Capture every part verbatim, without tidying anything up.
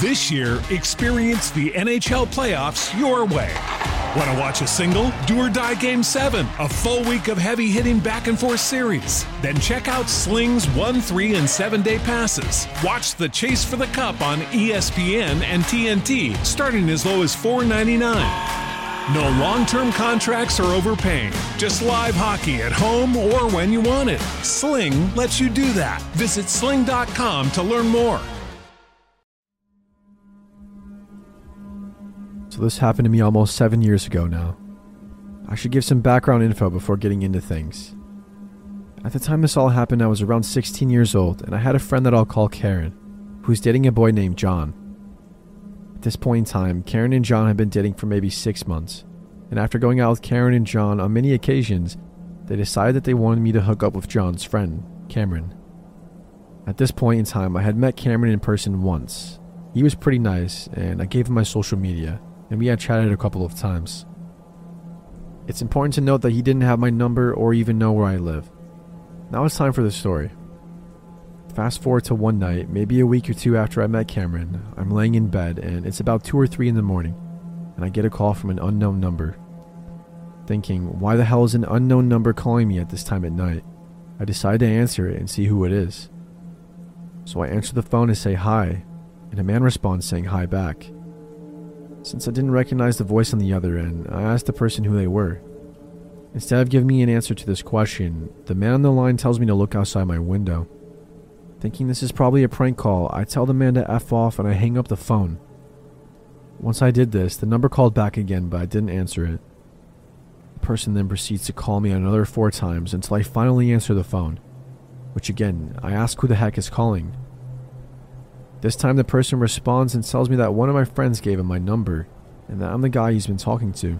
This year, experience the N H L playoffs your way. Want to watch a single? Do or Die Game seven, a full week of heavy-hitting back-and-forth series. Then check out Sling's one, three, and seven-day passes. Watch the Chase for the Cup on E S P N and T N T, starting as low as four ninety-nine. No long-term contracts or overpaying. Just live hockey at home or when you want it. Sling lets you do that. Visit sling dot com to learn more. So this happened to me almost seven years ago now. I should give some background info before getting into things. At the time this all happened, I was around sixteen years old, and I had a friend that I'll call Karen, who's dating a boy named John. At this point in time, Karen and John had been dating for maybe six months, and after going out with Karen and John on many occasions, they decided that they wanted me to hook up with John's friend, Cameron. At this point in time, I had met Cameron in person once. He was pretty nice, and I gave him my social media, and we had chatted a couple of times. It's important to note that he didn't have my number or even know where I live. Now it's time for the story. Fast forward to one night, maybe a week or two after I met Cameron. I'm laying in bed and it's about two or three in the morning, and I get a call from an unknown number. Thinking, why the hell is an unknown number calling me at this time at night? I decide to answer it and see who it is. So I answer the phone and say hi, and a man responds saying hi back. Since I didn't recognize the voice on the other end, I asked the person who they were. Instead of giving me an answer to this question, the man on the line tells me to look outside my window. Thinking this is probably a prank call, I tell the man to F off and I hang up the phone. Once I did this, the number called back again, but I didn't answer it. The person then proceeds to call me another four times until I finally answer the phone, which again, I ask who the heck is calling. This time the person responds and tells me that one of my friends gave him my number and that I'm the guy he's been talking to.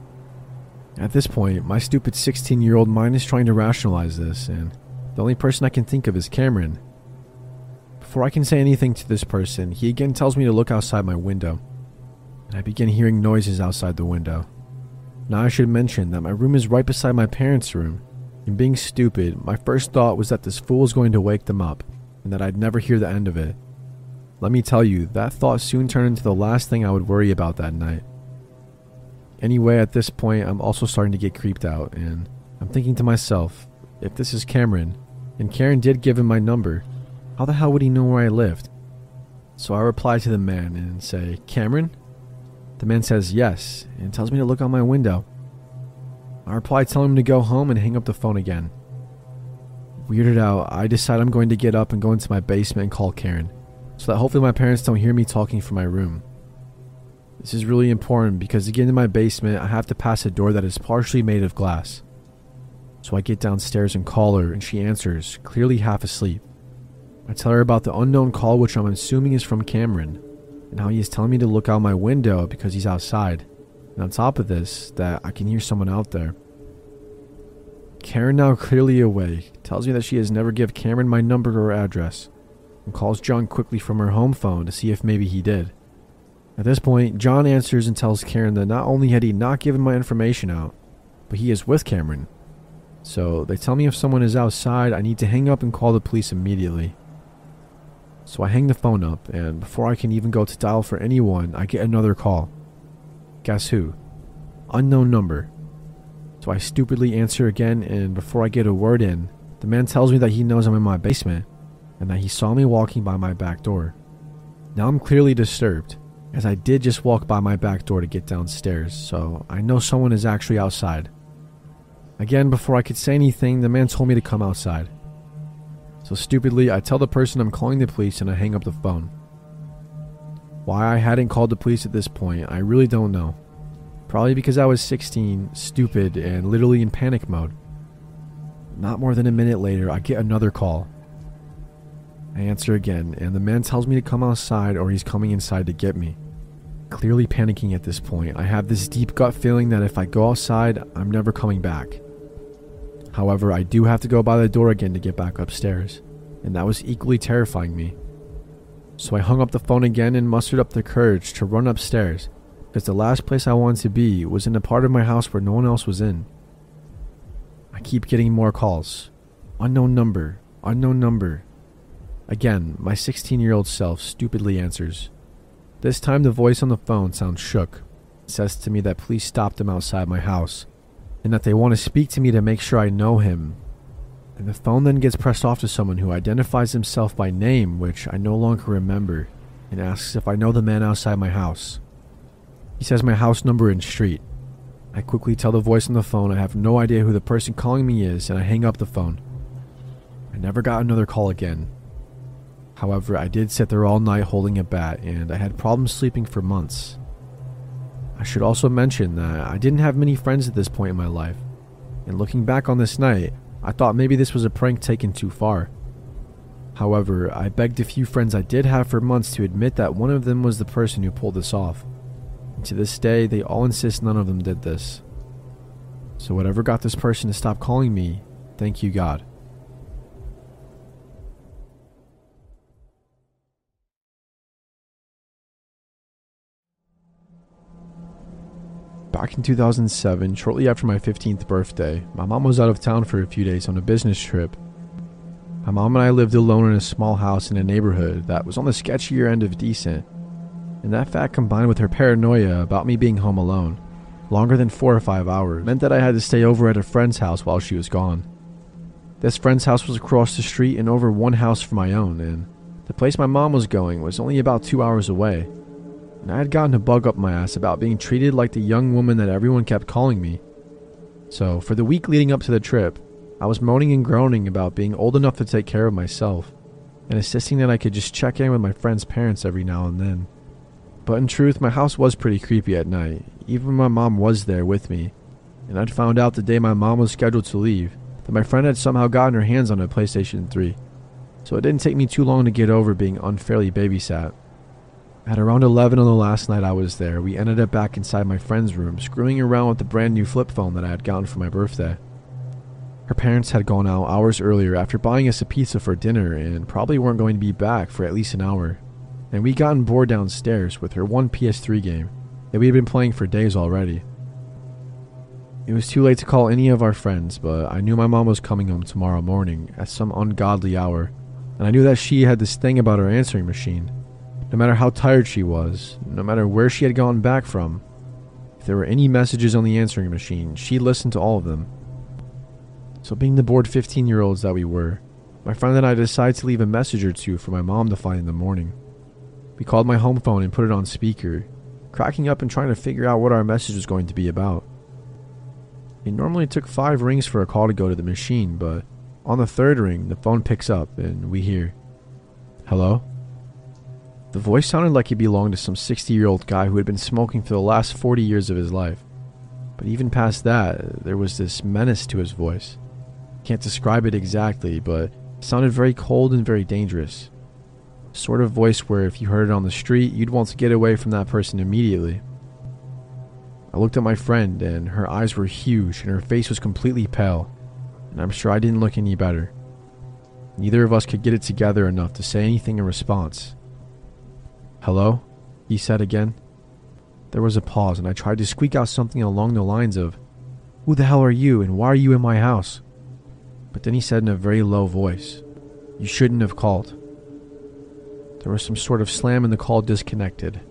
At this point, my stupid sixteen-year-old mind is trying to rationalize this, and the only person I can think of is Cameron. Before I can say anything to this person, he again tells me to look outside my window, and I begin hearing noises outside the window. Now I should mention that my room is right beside my parents' room, and being stupid, my first thought was that this fool was going to wake them up, and that I'd never hear the end of it. Let me tell you, that thought soon turned into the last thing I would worry about that night. Anyway, at this point, I'm also starting to get creeped out, and I'm thinking to myself, if this is Cameron, and Karen did give him my number, how the hell would he know where I lived? So I reply to the man and say, Cameron? The man says yes, and tells me to look out my window. I reply telling him to go home and hang up the phone again. Weirded out, I decide I'm going to get up and go into my basement and call Karen, so that hopefully my parents don't hear me talking from my room. This is really important because to get into my basement, I have to pass a door that is partially made of glass. So I get downstairs and call her, and she answers, clearly half asleep. I tell her about the unknown call, which I'm assuming is from Cameron, and how he is telling me to look out my window because he's outside, and on top of this, that I can hear someone out there. Karen, now clearly awake, tells me that she has never given Cameron my number or address, and calls John quickly from her home phone to see if maybe he did. At this point, John answers and tells Karen that not only had he not given my information out, but he is with Cameron. So they tell me if someone is outside, I need to hang up and call the police immediately. So I hang the phone up, and before I can even go to dial for anyone, I get another call. Guess who? Unknown number. So I stupidly answer again, and before I get a word in, the man tells me that he knows I'm in my basement, and that he saw me walking by my back door. Now I'm clearly disturbed, as I did just walk by my back door to get downstairs, so I know someone is actually outside. Again, before I could say anything, the man told me to come outside. So stupidly, I tell the person I'm calling the police and I hang up the phone. Why I hadn't called the police at this point, I really don't know. Probably because I was sixteen, stupid, and literally in panic mode. Not more than a minute later, I get another call. I answer again, and the man tells me to come outside or he's coming inside to get me. Clearly panicking at this point, I have this deep gut feeling that if I go outside, I'm never coming back. However, I do have to go by the door again to get back upstairs, and that was equally terrifying me. So I hung up the phone again and mustered up the courage to run upstairs, because the last place I wanted to be was in a part of my house where no one else was in. I keep getting more calls. Unknown number, unknown number. Again, my sixteen-year-old self stupidly answers. This time the voice on the phone sounds shook. It says to me that police stopped him outside my house, and that they want to speak to me to make sure I know him. And the phone then gets pressed off to someone who identifies himself by name, which I no longer remember, and asks if I know the man outside my house. He says my house number and street. I quickly tell the voice on the phone I have no idea who the person calling me is, and I hang up the phone. I never got another call again. However, I did sit there all night holding a bat, and I had problems sleeping for months. I should also mention that I didn't have many friends at this point in my life, and looking back on this night, I thought maybe this was a prank taken too far. However, I begged a few friends I did have for months to admit that one of them was the person who pulled this off. And to this day, they all insist none of them did this. So whatever got this person to stop calling me, thank you God. Back in two thousand seven, shortly after my fifteenth birthday, my mom was out of town for a few days on a business trip. My mom and I lived alone in a small house in a neighborhood that was on the sketchier end of decent, and that fact combined with her paranoia about me being home alone, longer than four or five hours, meant that I had to stay over at a friend's house while she was gone. This friend's house was across the street and over one house from my own, and the place my mom was going was only about two hours away. And I had gotten a bug up my ass about being treated like the young woman that everyone kept calling me. So, for the week leading up to the trip, I was moaning and groaning about being old enough to take care of myself, and insisting that I could just check in with my friend's parents every now and then. But in truth, my house was pretty creepy at night, even when my mom was there with me, and I'd found out the day my mom was scheduled to leave, that my friend had somehow gotten her hands on a PlayStation three, so it didn't take me too long to get over being unfairly babysat. At around eleven on the last night I was there, we ended up back inside my friend's room, screwing around with the brand new flip phone that I had gotten for my birthday. Her parents had gone out hours earlier after buying us a pizza for dinner and probably weren't going to be back for at least an hour, and we'd gotten bored downstairs with her one P S three game that we had been playing for days already. It was too late to call any of our friends, but I knew my mom was coming home tomorrow morning at some ungodly hour, and I knew that she had this thing about her answering machine. No matter how tired she was, no matter where she had gotten back from, if there were any messages on the answering machine, she listened to all of them. So being the bored fifteen-year-olds that we were, my friend and I decided to leave a message or two for my mom to find in the morning. We called my home phone and put it on speaker, cracking up and trying to figure out what our message was going to be about. It normally took five rings for a call to go to the machine, but on the third ring, the phone picks up and we hear, "Hello?" The voice sounded like it belonged to some sixty-year-old guy who had been smoking for the last forty years of his life. But even past that, there was this menace to his voice. Can't describe it exactly, but it sounded very cold and very dangerous. Sort of voice where if you heard it on the street, you'd want to get away from that person immediately. I looked at my friend, and her eyes were huge, and her face was completely pale, and I'm sure I didn't look any better. Neither of us could get it together enough to say anything in response. "Hello?" he said again. There was a pause, and I tried to squeak out something along the lines of, "Who the hell are you, and why are you in my house?" But then he said in a very low voice, "You shouldn't have called." There was some sort of slam and the call disconnected.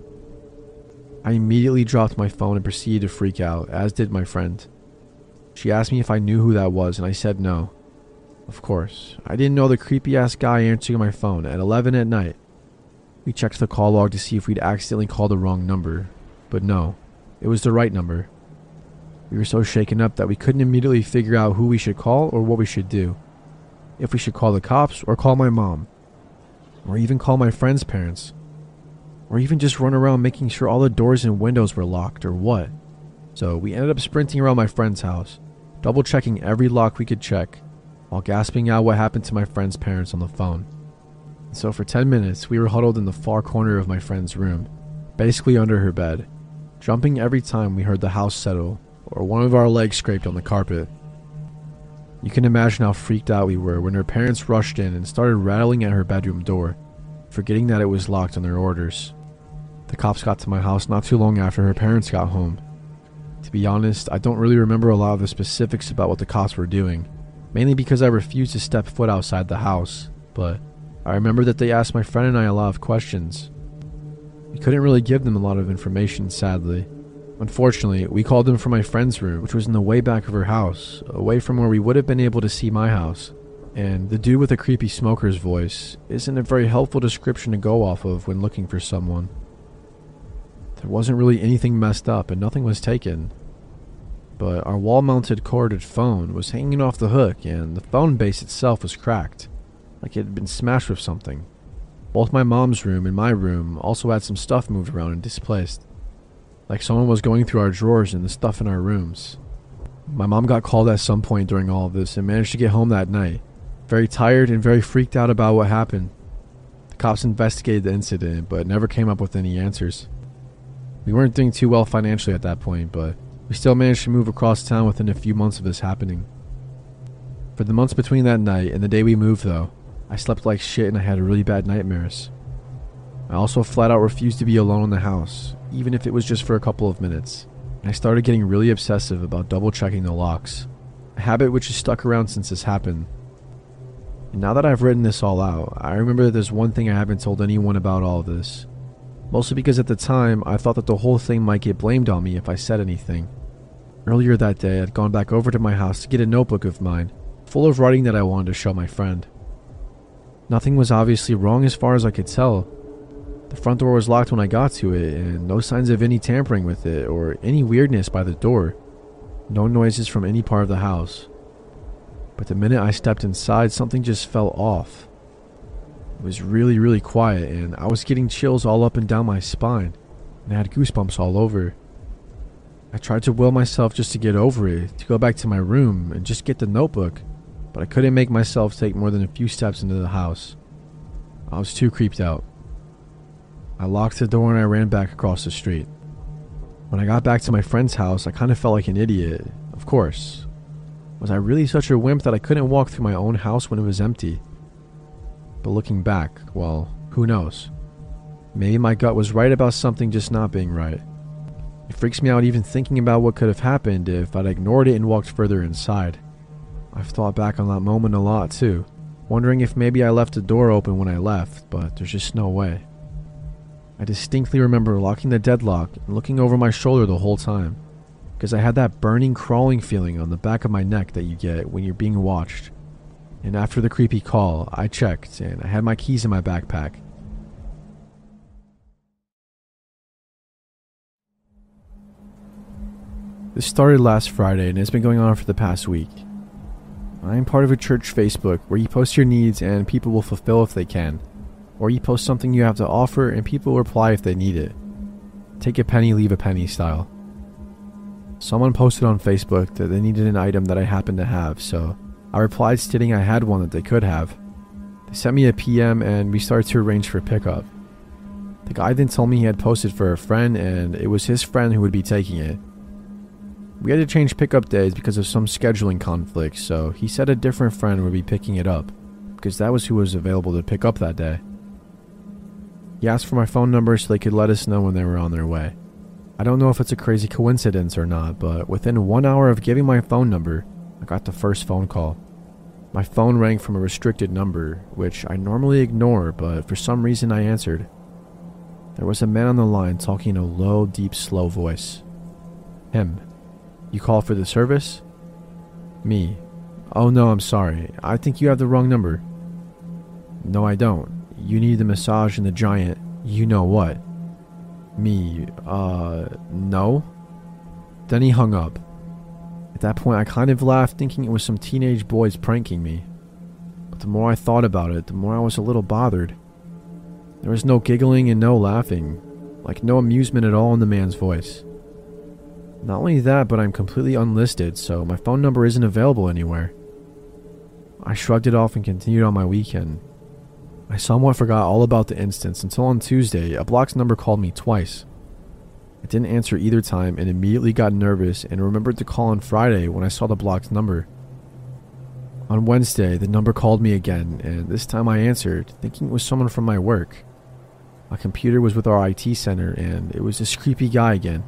I immediately dropped my phone and proceeded to freak out, as did my friend. She asked me if I knew who that was, and I said no. Of course, I didn't know the creepy-ass guy answering my phone at eleven at night. We checked the call log to see if we'd accidentally called the wrong number, but no, it was the right number. We were so shaken up that we couldn't immediately figure out who we should call or what we should do. If we should call the cops or call my mom, or even call my friend's parents, or even just run around making sure all the doors and windows were locked or what. So we ended up sprinting around my friend's house, double checking every lock we could check, while gasping out what happened to my friend's parents on the phone. And so for ten minutes, we were huddled in the far corner of my friend's room, basically under her bed, jumping every time we heard the house settle or one of our legs scraped on the carpet. You can imagine how freaked out we were when her parents rushed in and started rattling at her bedroom door, forgetting that it was locked on their orders. The cops got to my house not too long after her parents got home. To be honest, I don't really remember a lot of the specifics about what the cops were doing, mainly because I refused to step foot outside the house, but I remember that they asked my friend and I a lot of questions. We couldn't really give them a lot of information, sadly. Unfortunately, we called them from my friend's room, which was in the way back of her house, away from where we would have been able to see my house. And the dude with the creepy smoker's voice isn't a very helpful description to go off of when looking for someone. There wasn't really anything messed up and nothing was taken. But our wall-mounted corded phone was hanging off the hook and the phone base itself was cracked, like it had been smashed with something. Both my mom's room and my room also had some stuff moved around and displaced, like someone was going through our drawers and the stuff in our rooms. My mom got called at some point during all of this and managed to get home that night, very tired and very freaked out about what happened. The cops investigated the incident but never came up with any answers. We weren't doing too well financially at that point, but we still managed to move across town within a few months of this happening. For the months between that night and the day we moved though, I slept like shit and I had really bad nightmares. I also flat out refused to be alone in the house, even if it was just for a couple of minutes. And I started getting really obsessive about double checking the locks, a habit which has stuck around since this happened. And now that I've written this all out, I remember that there's one thing I haven't told anyone about all of this. Mostly because at the time, I thought that the whole thing might get blamed on me if I said anything. Earlier that day, I'd gone back over to my house to get a notebook of mine, full of writing that I wanted to show my friend. Nothing was obviously wrong as far as I could tell. The front door was locked when I got to it, and no signs of any tampering with it or any weirdness by the door. No noises from any part of the house. But the minute I stepped inside, something just felt off. It was really, really quiet, and I was getting chills all up and down my spine, and I had goosebumps all over. I tried to will myself just to get over it, to go back to my room and just get the notebook, but I couldn't make myself take more than a few steps into the house. I was too creeped out. I locked the door and I ran back across the street. When I got back to my friend's house, I kind of felt like an idiot, of course. Was I really such a wimp that I couldn't walk through my own house when it was empty? But looking back, well, who knows? Maybe my gut was right about something just not being right. It freaks me out even thinking about what could have happened if I'd ignored it and walked further inside. I've thought back on that moment a lot too, wondering if maybe I left the door open when I left, but there's just no way. I distinctly remember locking the deadlock and looking over my shoulder the whole time, because I had that burning, crawling feeling on the back of my neck that you get when you're being watched. And after the creepy call, I checked and I had my keys in my backpack. This started last Friday and has been going on for the past week. I am part of a church Facebook where you post your needs and people will fulfill if they can. Or you post something you have to offer and people will reply if they need it. Take a penny, leave a penny style. Someone posted on Facebook that they needed an item that I happened to have, so I replied stating I had one that they could have. They sent me a P M and we started to arrange for pickup. The guy then told me he had posted for a friend and it was his friend who would be taking it. We had to change pickup days because of some scheduling conflicts, so he said a different friend would be picking it up, because that was who was available to pick up that day. He asked for my phone number so they could let us know when they were on their way. I don't know if it's a crazy coincidence or not, but within one hour of giving my phone number, I got the first phone call. My phone rang from a restricted number, which I normally ignore, but for some reason I answered. There was a man on the line talking in a low, deep, slow voice. Him. You call for the service? Me. Oh no, I'm sorry. I think you have the wrong number. No, I don't. You need the massage and the giant, you know what. Me, uh, no? Then he hung up. At that point, I kind of laughed, thinking it was some teenage boys pranking me. But the more I thought about it, the more I was a little bothered. There was no giggling and no laughing, like no amusement at all in the man's voice. Not only that, but I'm completely unlisted, so my phone number isn't available anywhere. I shrugged it off and continued on my weekend. I somewhat forgot all about the instance until on Tuesday, a blocked number called me twice. I didn't answer either time and immediately got nervous and remembered to call on Friday when I saw the blocked number. On Wednesday, the number called me again, and this time I answered, thinking it was someone from my work. My computer was with our I T center, and it was this creepy guy again.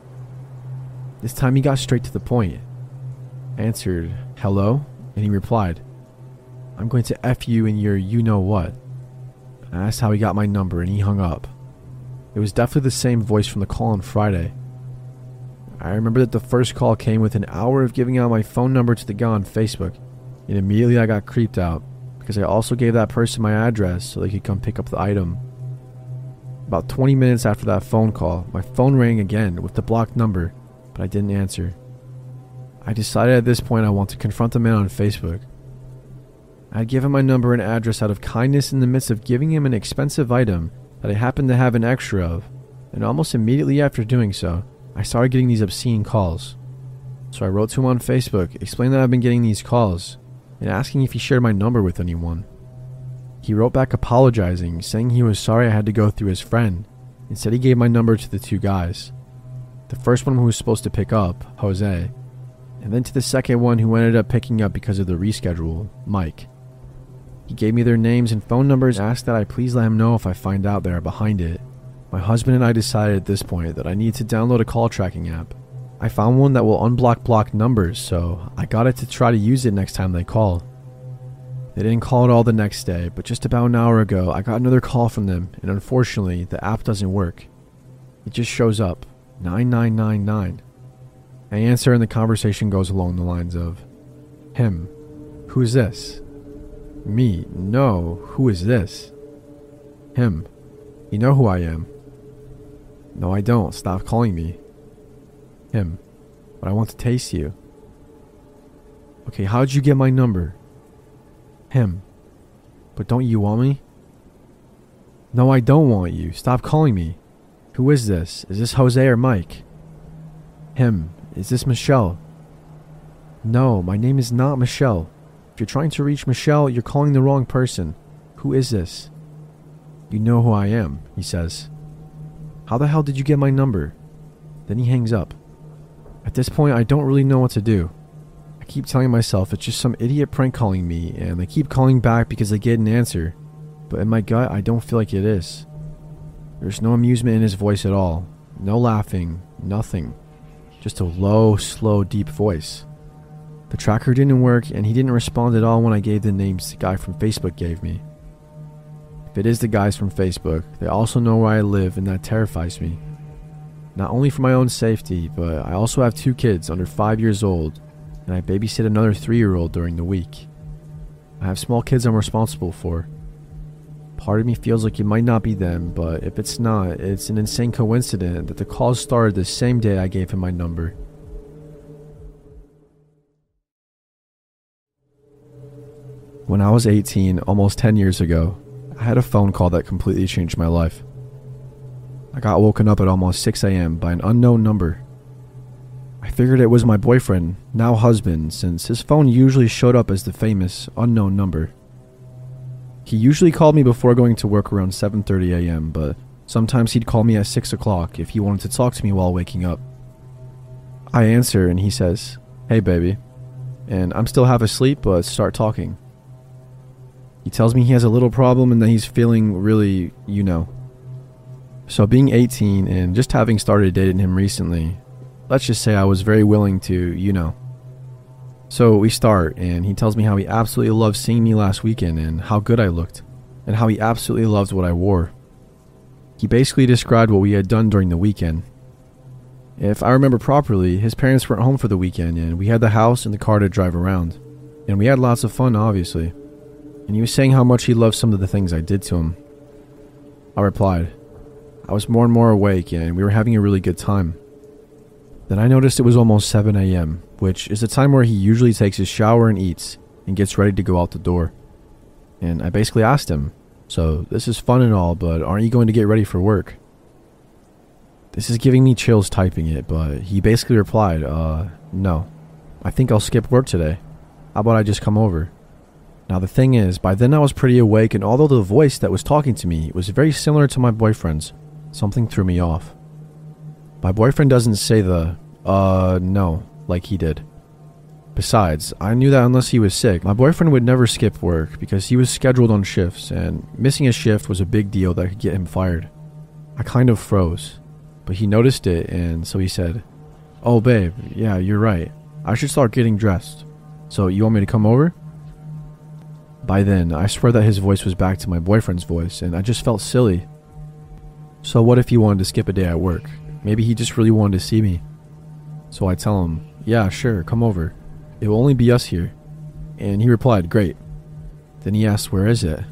This time he got straight to the point. I answered, hello? And he replied, I'm going to F you in your you-know-what. I asked how he got my number and he hung up. It was definitely the same voice from the call on Friday. I remember that the first call came with an hour of giving out my phone number to the guy on Facebook, and immediately I got creeped out because I also gave that person my address so they could come pick up the item. About twenty minutes after that phone call, my phone rang again with the blocked number, but I didn't answer. I decided at this point I want to confront the man on Facebook. I had given my number and address out of kindness in the midst of giving him an expensive item that I happened to have an extra of, and almost immediately after doing so, I started getting these obscene calls. So I wrote to him on Facebook, explaining that I've been getting these calls, and asking if he shared my number with anyone. He wrote back apologizing, saying he was sorry I had to go through his friend, and said he gave my number to the two guys. The first one who was supposed to pick up, Jose, and then to the second one who ended up picking up because of the reschedule, Mike. He gave me their names and phone numbers and asked that I please let him know if I find out they are behind it. My husband and I decided at this point that I need to download a call tracking app. I found one that will unblock blocked numbers, so I got it to try to use it next time they call. They didn't call at all the next day, but just about an hour ago I got another call from them, and unfortunately the app doesn't work. It just shows up, nine nine nine nine. I answer and the conversation goes along the lines of, "Him. Who's this?" "Me. No. Who is this?" "Him. You know who I am." "No, I don't. Stop calling me." "Him. But I want to taste you." "Okay, how'd you get my number?" "Him. But don't you want me?" "No, I don't want you. Stop calling me." "Who is this? Is this Jose or Mike?" "Him. Is this Michelle?" "No, my name is not Michelle. If you're trying to reach Michelle, you're calling the wrong person. Who is this?" "You know who I am," he says. "How the hell did you get my number?" Then he hangs up. At this point, I don't really know what to do. I keep telling myself it's just some idiot prank calling me, and I keep calling back because I get an answer. But in my gut, I don't feel like it is. There's no amusement in his voice at all. No laughing, nothing. Just a low, slow, deep voice. The tracker didn't work, and he didn't respond at all when I gave the names the guy from Facebook gave me. If it is the guys from Facebook, they also know where I live, and that terrifies me. Not only for my own safety, but I also have two kids under five years old, and I babysit another three-year-old during the week. I have small kids I'm responsible for. Part of me feels like it might not be them, but if it's not, it's an insane coincidence that the calls started the same day I gave him my number. When I was eighteen, almost ten years ago, I had a phone call that completely changed my life. I got woken up at almost six a.m. by an unknown number. I figured it was my boyfriend, now husband, since his phone usually showed up as the famous unknown number. He usually called me before going to work around seven thirty a.m., but sometimes he'd call me at six o'clock if he wanted to talk to me while waking up. I answer and he says, "Hey baby," and I'm still half asleep, but start talking. He tells me he has a little problem and that he's feeling really, you know. So being eighteen and just having started dating him recently, let's just say I was very willing to, you know. So we start, and he tells me how he absolutely loved seeing me last weekend and how good I looked, and how he absolutely loved what I wore. He basically described what we had done during the weekend. If I remember properly, his parents weren't home for the weekend, and we had the house and the car to drive around, and we had lots of fun, obviously. And he was saying how much he loved some of the things I did to him. I replied. I was more and more awake, and we were having a really good time. Then I noticed it was almost seven a.m., which is the time where he usually takes his shower and eats, and gets ready to go out the door. And I basically asked him, "So this is fun and all, but aren't you going to get ready for work?" This is giving me chills typing it, but he basically replied, uh, no. I think I'll skip work today. How about I just come over? Now the thing is, by then I was pretty awake, and although the voice that was talking to me was very similar to my boyfriend's, something threw me off. My boyfriend doesn't say the, uh, no, like he did. Besides, I knew that unless he was sick, my boyfriend would never skip work because he was scheduled on shifts, and missing a shift was a big deal that could get him fired. I kind of froze, but he noticed it, and so he said, "Oh babe, yeah, you're right. I should start getting dressed. So you want me to come over?" By then, I swear that his voice was back to my boyfriend's voice, and I just felt silly. So what if he wanted to skip a day at work? Maybe he just really wanted to see me. So I tell him, yeah, sure, come over. It will only be us here. And he replied, great. Then he asked, where is it?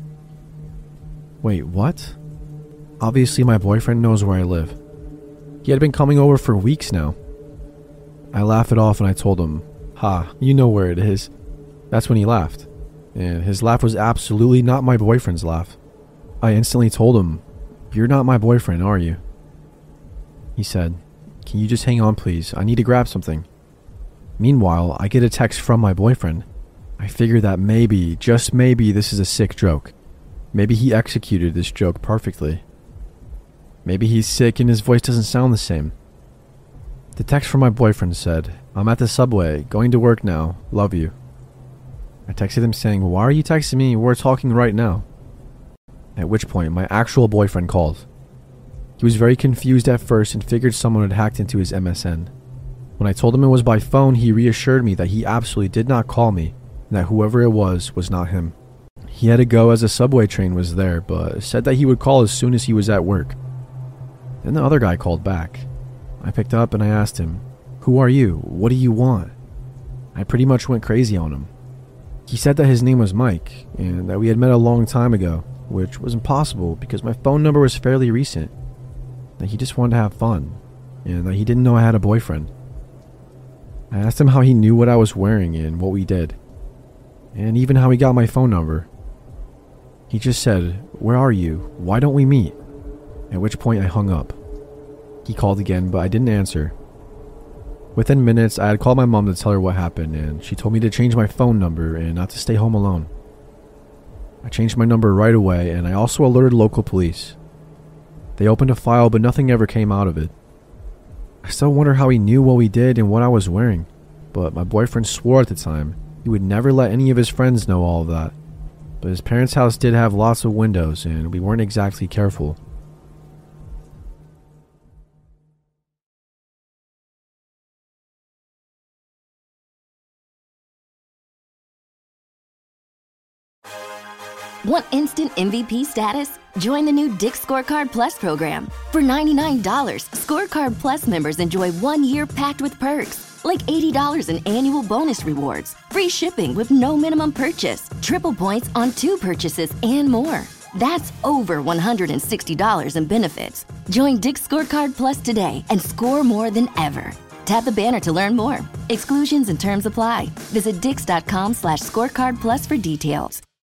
Wait, what? Obviously my boyfriend knows where I live. He had been coming over for weeks now. I laughed it off and I told him, ha, you know where it is. That's when he laughed. And his laugh was absolutely not my boyfriend's laugh. I instantly told him, you're not my boyfriend, are you? He said, can you just hang on please? I need to grab something. Meanwhile, I get a text from my boyfriend. I figure that maybe, just maybe, this is a sick joke. Maybe he executed this joke perfectly. Maybe he's sick and his voice doesn't sound the same. The text from my boyfriend said, I'm at the subway, going to work now, love you. I texted him saying, why are you texting me? We're talking right now. At which point, my actual boyfriend called. He was very confused at first and figured someone had hacked into his M S N. When I told him it was by phone, he reassured me that he absolutely did not call me and that whoever it was was not him. He had to go as a subway train was there, but said that he would call as soon as he was at work. Then the other guy called back. I picked up and I asked him, who are you? What do you want? I pretty much went crazy on him. He said that his name was Mike and that we had met a long time ago, which was impossible because my phone number was fairly recent. That he just wanted to have fun and that he didn't know I had a boyfriend. I asked him how he knew what I was wearing and what we did, and even how he got my phone number. He just said, where are you? Why don't we meet? At which point I hung up. He called again, but I didn't answer. Within minutes, I had called my mom to tell her what happened, and she told me to change my phone number and not to stay home alone. I changed my number right away, and I also alerted local police. They opened a file, but nothing ever came out of it. I still wonder how he knew what we did and what I was wearing, but my boyfriend swore at the time he would never let any of his friends know all of that. But his parents' house did have lots of windows, and we weren't exactly careful. Want instant M V P status? Join the new Dick's Scorecard Plus program. For ninety-nine dollars, Scorecard Plus members enjoy one year packed with perks, like eighty dollars in annual bonus rewards, free shipping with no minimum purchase, triple points on two purchases, and more. That's over one hundred sixty dollars in benefits. Join Dick's Scorecard Plus today and score more than ever. Tap the banner to learn more. Exclusions and terms apply. Visit dix.com slash scorecard plus for details.